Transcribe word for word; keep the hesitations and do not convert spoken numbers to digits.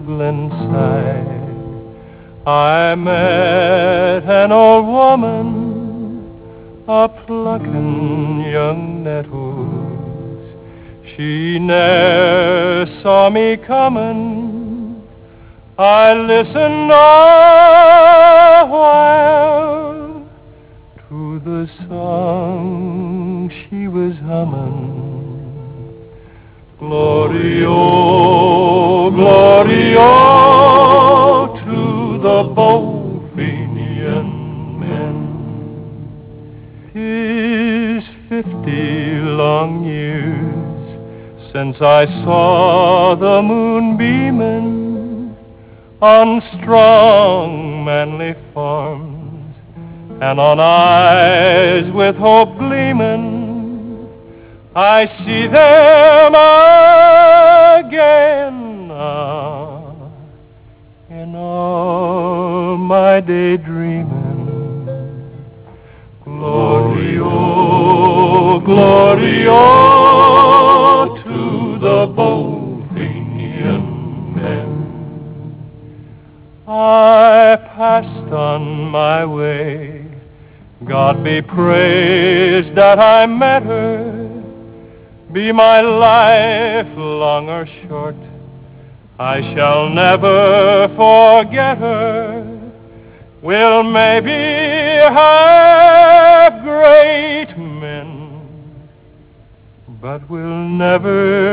Glenside, I met an old woman, a plucking young nettles. She ne'er saw me coming. I listened a while to the song she was humming. Glorio, Glorio, to the Bohemian men. 'Tis fifty long years since I saw the moon beaming on strong, manly forms and on eyes with hope gleaming. I see them again now in all my daydreaming. Glorio, Glorio, to the Bohemian men. I passed on my way. God be praised that I met her. Be my life long or short, I shall never forget her. We'll maybe have great men, but we'll never